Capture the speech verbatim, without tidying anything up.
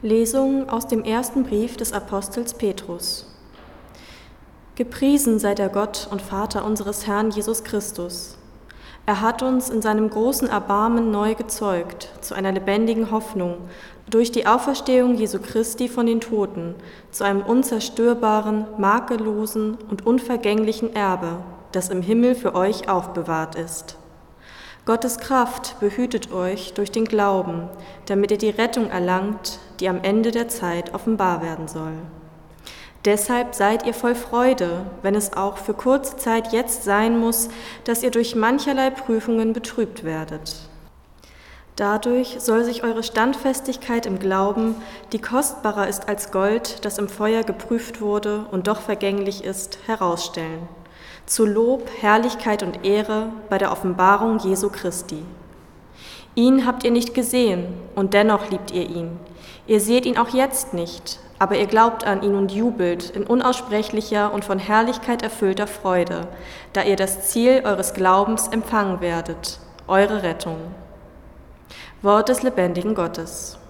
Lesung aus dem ersten Brief des Apostels Petrus. Gepriesen sei der Gott und Vater unseres Herrn Jesus Christus. Er hat uns in seinem großen Erbarmen neu gezeugt, zu einer lebendigen Hoffnung, durch die Auferstehung Jesu Christi von den Toten, zu einem unzerstörbaren, makellosen und unvergänglichen Erbe, das im Himmel für euch aufbewahrt ist. Gottes Kraft behütet euch durch den Glauben, damit ihr die Rettung erlangt, die am Ende der Zeit offenbar werden soll. Deshalb seid ihr voll Freude, wenn es auch für kurze Zeit jetzt sein muss, dass ihr durch mancherlei Prüfungen betrübt werdet. Dadurch soll sich eure Standfestigkeit im Glauben, die kostbarer ist als Gold, das im Feuer geprüft wurde und doch vergänglich ist, herausstellen. Zu Lob, Herrlichkeit und Ehre bei der Offenbarung Jesu Christi. Ihn habt ihr nicht gesehen, und dennoch liebt ihr ihn. Ihr seht ihn auch jetzt nicht, aber ihr glaubt an ihn und jubelt in unaussprechlicher und von Herrlichkeit erfüllter Freude, da ihr das Ziel eures Glaubens empfangen werdet, eure Rettung. Wort des lebendigen Gottes.